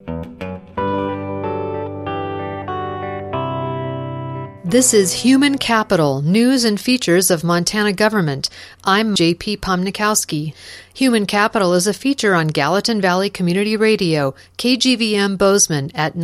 This is Human Capital, News and Features of Montana Government. I'm J.P. Pomnikowski. Human Capital is a feature on Gallatin Valley Community Radio, KGVM Bozeman at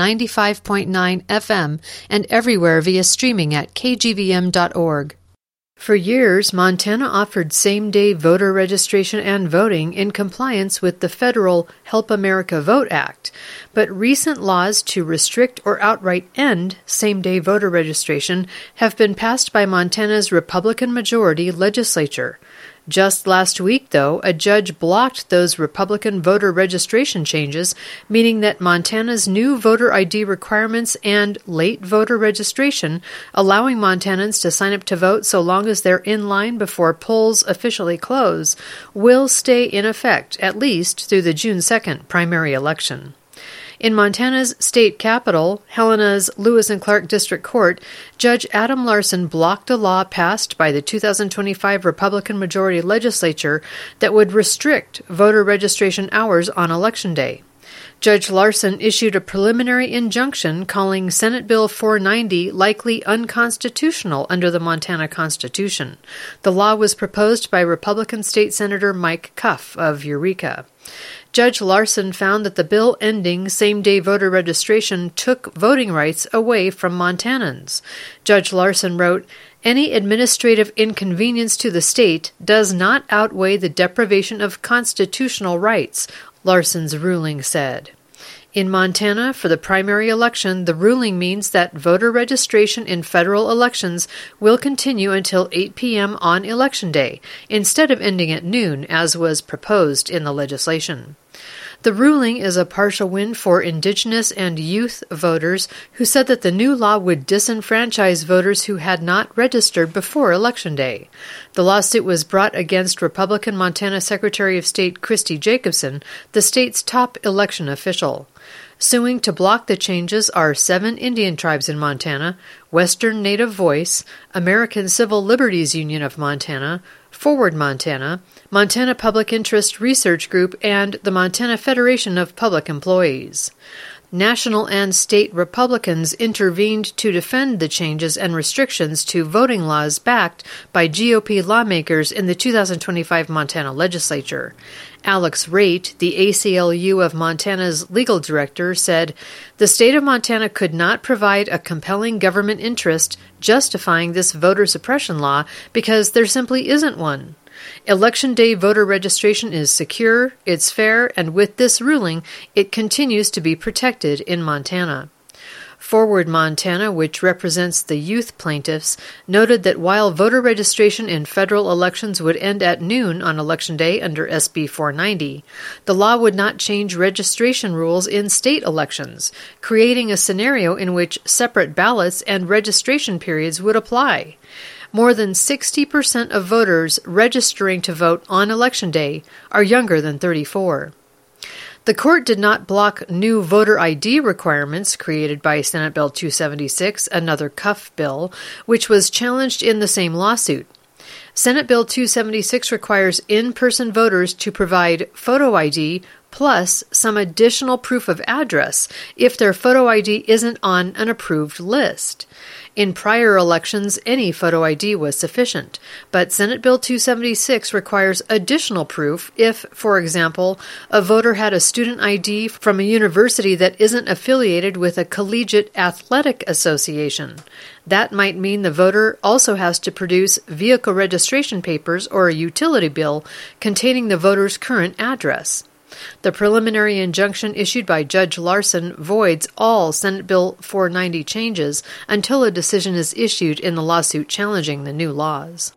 95.9 FM and everywhere via streaming at kgvm.org. For years, Montana offered same-day voter registration and voting in compliance with the federal Help America Vote Act, but recent laws to restrict or outright end same-day voter registration have been passed by Montana's Republican-majority legislature. Just last week, though, a judge blocked those Republican voter registration changes, meaning that Montana's new voter ID requirements and late voter registration, allowing Montanans to sign up to vote so long as they're in line before polls officially close, will stay in effect at least through the June 2nd primary election. In Montana's state capital, Helena's Lewis and Clark District Court, Judge Adam Larson blocked a law passed by the 2025 Republican majority legislature that would restrict voter registration hours on Election Day. Judge Larson issued a preliminary injunction calling Senate Bill 490 likely unconstitutional under the Montana Constitution. The law was proposed by Republican State Senator Mike Cuff of Eureka. Judge Larson found that the bill ending same-day voter registration took voting rights away from Montanans. Judge Larson wrote, "Any administrative inconvenience to the state does not outweigh the deprivation of constitutional rights," Larson's ruling said. In Montana, for the primary election, the ruling means that voter registration in federal elections will continue until 8 p.m. on Election Day, instead of ending at noon, as was proposed in the legislation. The ruling is a partial win for Indigenous and youth voters who said that the new law would disenfranchise voters who had not registered before Election Day. The lawsuit was brought against Republican Montana Secretary of State Christy Jacobson, the state's top election official. Suing to block the changes are 7 Indian tribes in Montana, Western Native Voice, American Civil Liberties Union of Montana, Forward Montana, Montana Public Interest Research Group, and the Montana Federation of Public Employees. National and state Republicans intervened to defend the changes and restrictions to voting laws backed by GOP lawmakers in the 2025 Montana legislature. Alex Raitt, the ACLU of Montana's legal director, said, "The state of Montana could not provide a compelling government interest justifying this voter suppression law because there simply isn't one. Election Day voter registration is secure, it's fair, and with this ruling, it continues to be protected in Montana." Forward Montana, which represents the youth plaintiffs, noted that while voter registration in federal elections would end at noon on Election Day under SB 490, the law would not change registration rules in state elections, creating a scenario in which separate ballots and registration periods would apply. More than 60% of voters registering to vote on Election Day are younger than 34. The court did not block new voter ID requirements created by Senate Bill 276, another Cuff bill, which was challenged in the same lawsuit. Senate Bill 276 requires in-person voters to provide photo ID plus some additional proof of address if their photo ID isn't on an approved list. In prior elections, any photo ID was sufficient, but Senate Bill 276 requires additional proof if, for example, a voter had a student ID from a university that isn't affiliated with a collegiate athletic association. That might mean the voter also has to produce vehicle registration papers or a utility bill containing the voter's current address. The preliminary injunction issued by Judge Larson voids all Senate Bill 490 changes until a decision is issued in the lawsuit challenging the new laws.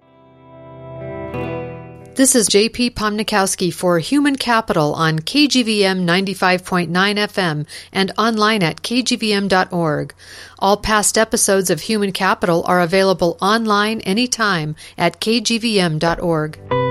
This is J.P. Pomnikowski for Human Capital on KGVM 95.9 FM and online at kgvm.org. All past episodes of Human Capital are available online anytime at kgvm.org.